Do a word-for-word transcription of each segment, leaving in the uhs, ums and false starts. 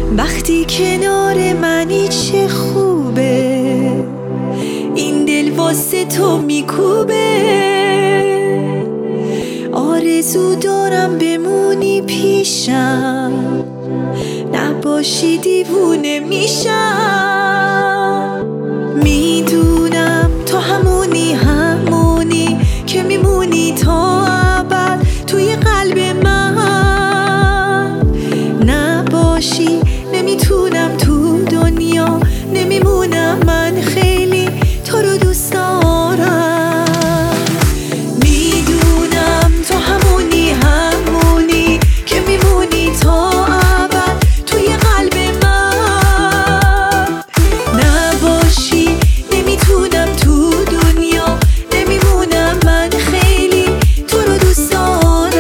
وقتی کنار منی چه خوبه، این دل واسه تو میکوبه. آرزو دارم بمونی پیشم، نباشی دیوونه میشم. میدونم تو همونی همونی که میمونی تا ابد توی قلب من. نباشی نمیتونم تو دنیا، نمیمونم من خیلی تو رو دوست دارم. میدونم تو همونی همونی که میمونی تا ابد توی قلب من. نباشی نمیتونم تو دنیا، نمیمونم من خیلی تو رو دوست دارم.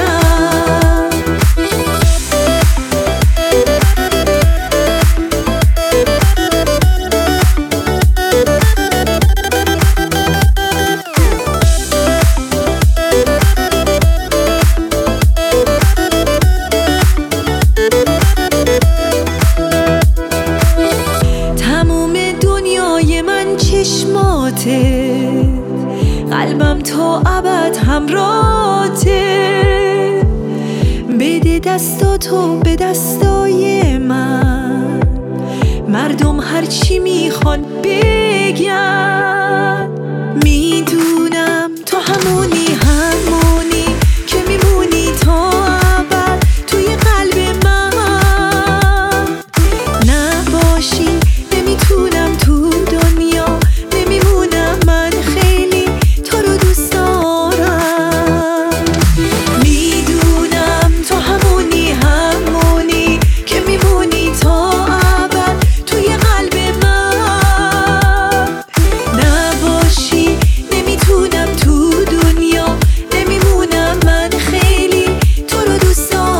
چشماته، قلبم تا ابد همراهته. بده دستاتو به دستای من، مردم هرچی میخوان بگن. میدونم تو همونی همونی که میمونی تا ابد توی قلب من. نباشی نمیتونم تو دنیا، نمیمونم من خیلی تو رو دوست دارم. میدونم تو همونی همونی که میمونی تا ابد توی قلب من. نباشی نمیتونم تو دنیا، نمیمونم من خیلی تو رو دوست دارم.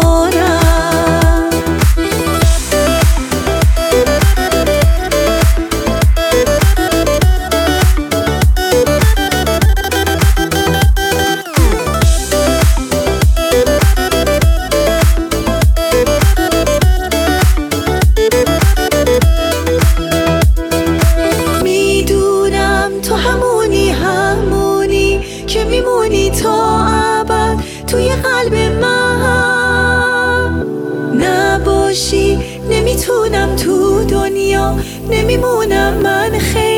تو همونی همونی که میمونی تا ابد توی قلب من. نباشی نمیتونم تو دنیا، نمیمونم من خیلی